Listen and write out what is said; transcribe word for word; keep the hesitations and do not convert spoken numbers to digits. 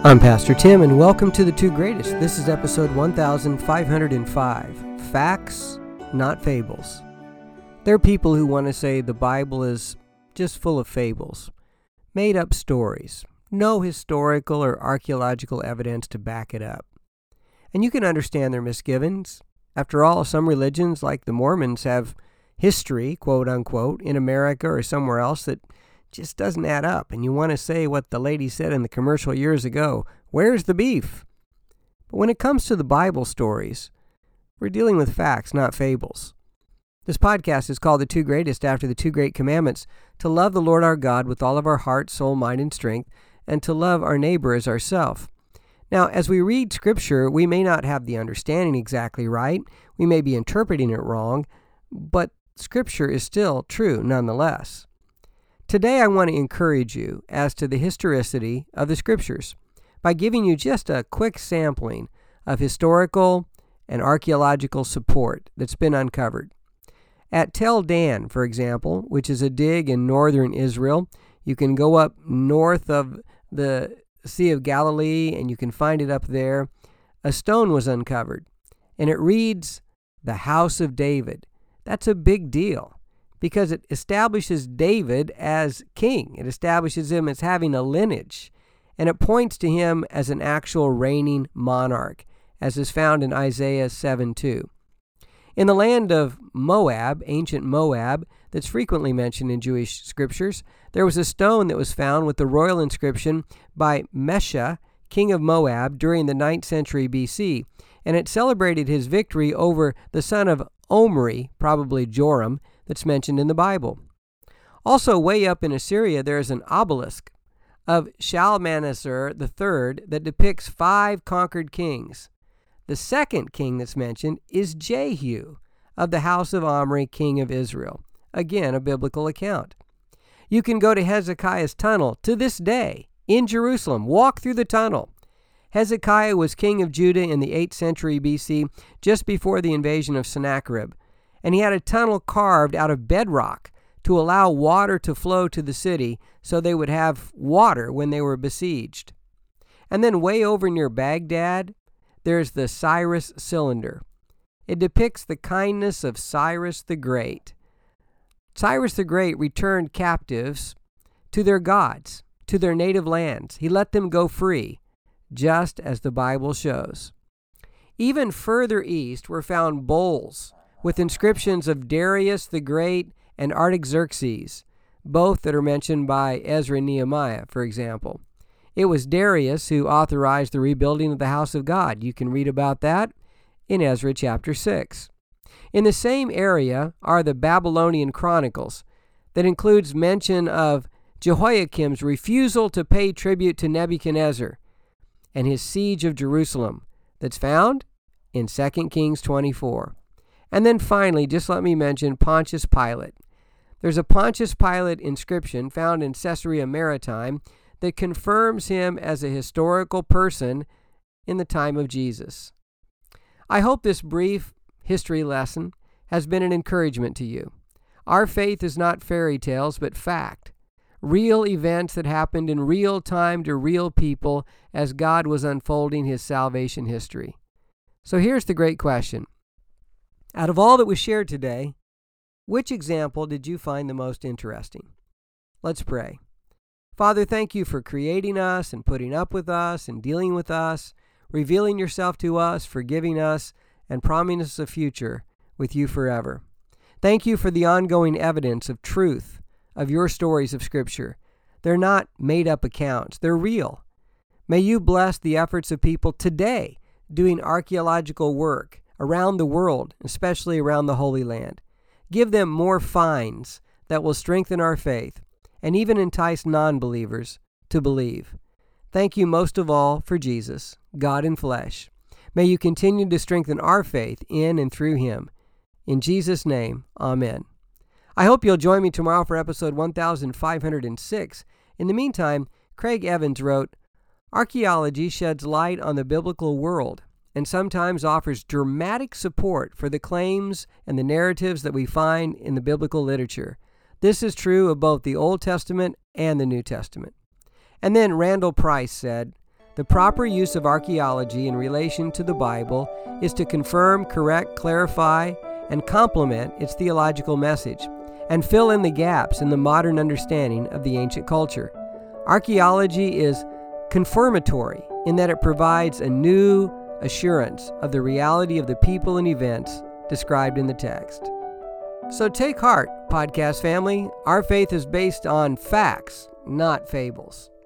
I'm Pastor Tim, and welcome to The Two Greatest. This is episode one thousand five hundred five, Facts, Not Fables. There are people who want to say the Bible is just full of fables, made-up stories, no historical or archaeological evidence to back it up. And you can understand their misgivings. After all, some religions, like the Mormons, have history, quote-unquote, in America or somewhere else that just doesn't add up, and you want to say what the lady said in the commercial years ago, where's the beef? But when it comes to the Bible stories, we're dealing with facts, not fables. This podcast is called The Two Greatest after the two great commandments, to love the Lord our God with all of our heart, soul, mind, and strength, and to love our neighbor as ourself. Now, as we read Scripture, we may not have the understanding exactly right, we may be interpreting it wrong, but Scripture is still true nonetheless. Today I want to encourage you as to the historicity of the Scriptures by giving you just a quick sampling of historical and archaeological support that's been uncovered. At Tel Dan, for example, which is a dig in northern Israel, you can go up north of the Sea of Galilee and you can find it up there. A stone was uncovered, and it reads, "The House of David." That's a big deal, because it establishes David as king. It establishes him as having a lineage, and it points to him as an actual reigning monarch, as is found in Isaiah seven two. In the land of Moab, ancient Moab, that's frequently mentioned in Jewish scriptures, there was a stone that was found with the royal inscription by Mesha, king of Moab, during the ninth century B C, and it celebrated his victory over the son of Omri, probably Joram, that's mentioned in the Bible. Also, way up in Assyria, there is an obelisk of Shalmaneser the third that depicts five conquered kings. The second king that's mentioned is Jehu of the house of Omri, king of Israel. Again, a biblical account. You can go to Hezekiah's tunnel to this day in Jerusalem. Walk through the tunnel. Hezekiah was king of Judah in the eighth century B C, just before the invasion of Sennacherib. And he had a tunnel carved out of bedrock to allow water to flow to the city so they would have water when they were besieged. And then way over near Baghdad, there's the Cyrus Cylinder. It depicts the kindness of Cyrus the Great. Cyrus the Great returned captives to their gods, to their native lands. He let them go free, just as the Bible shows. Even further east were found bowls with inscriptions of Darius the Great and Artaxerxes, both that are mentioned by Ezra and Nehemiah, for example. It was Darius who authorized the rebuilding of the house of God. You can read about that in Ezra chapter six. In the same area are the Babylonian Chronicles that includes mention of Jehoiakim's refusal to pay tribute to Nebuchadnezzar and his siege of Jerusalem that's found in Second Kings twenty-four. And then finally, just let me mention Pontius Pilate. There's a Pontius Pilate inscription found in Caesarea Maritime that confirms him as a historical person in the time of Jesus. I hope this brief history lesson has been an encouragement to you. Our faith is not fairy tales, but fact. Real events that happened in real time to real people as God was unfolding his salvation history. So here's the great question. Out of all that was shared today, which example did you find the most interesting? Let's pray. Father, thank you for creating us and putting up with us and dealing with us, revealing yourself to us, forgiving us, and promising us a future with you forever. Thank you for the ongoing evidence of truth of your stories of Scripture. They're not made-up accounts. They're real. May you bless the efforts of people today doing archaeological work around the world, especially around the Holy Land. Give them more finds that will strengthen our faith and even entice non-believers to believe. Thank you most of all for Jesus, God in flesh. May you continue to strengthen our faith in and through him. In Jesus' name, amen. I hope you'll join me tomorrow for episode one thousand five hundred six. In the meantime, Craig Evans wrote, "Archaeology sheds light on the biblical world and sometimes offers dramatic support for the claims and the narratives that we find in the biblical literature. This is true of both the Old Testament and the New Testament." And then Randall Price said, The proper use of archaeology in relation to the Bible is to confirm, correct, clarify, and complement its theological message, and fill in the gaps in the modern understanding of the ancient culture. Archaeology is confirmatory in that it provides a new assurance of the reality of the people and events described in the text. So take heart, podcast family. Our faith is based on facts, not fables.